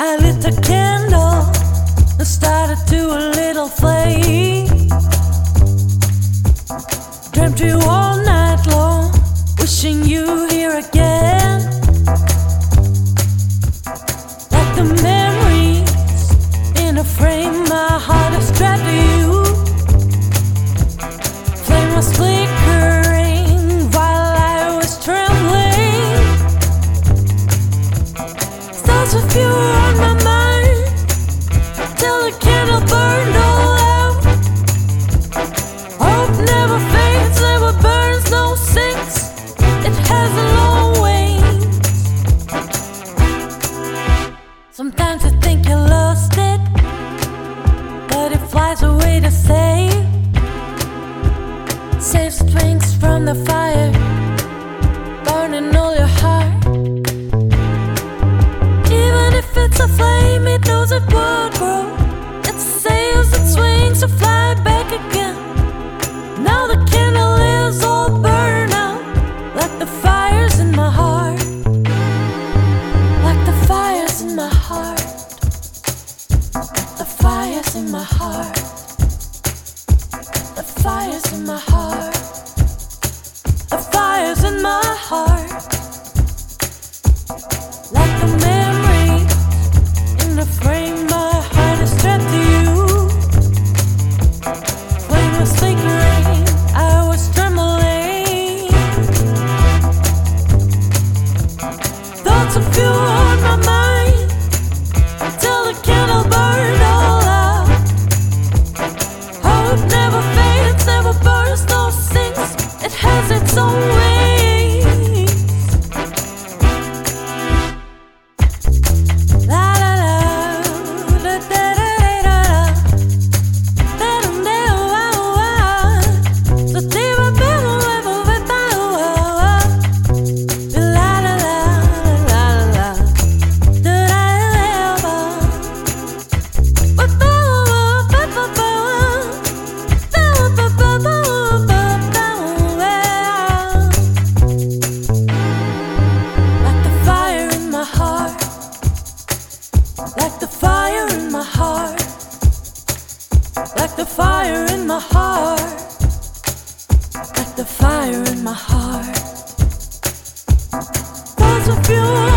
I lit a candle and started to a little flame. Dreamt you all night long, wishing you here again. Like the memories in a frame, my heart is trapped to you. Flame was flickering while I was trembling. Stars of you on my mind till the candle burned all out. Hope never fades, never burns, no sinks. It has a long wings. Sometimes I think you lost it, but it flies away to save. Save strings from the fire, burning all your heart. Even if it's a flame, it knows it would grow. It sails, it swings to fly back again. Now the candle is all burned out, like the fires in my heart. Like the fires in my heart. The fires in my heart. The fires in my heart. The fires in my heart. Like the memory in the frame, my heart is strapped to you. Flame was flickering, I was trembling. Thoughts of you on my mind till the candle burned all out. Hope never fades, never burns, no sinks. It has its own wings. La la la, da da da da da, da da da wow. So deep up in the level with my wow. La la la la la, da da da. Like the fire in my heart. Like the fire in my heart. Like the fire in my heart. Like the fire in my heart. Thoughts of you.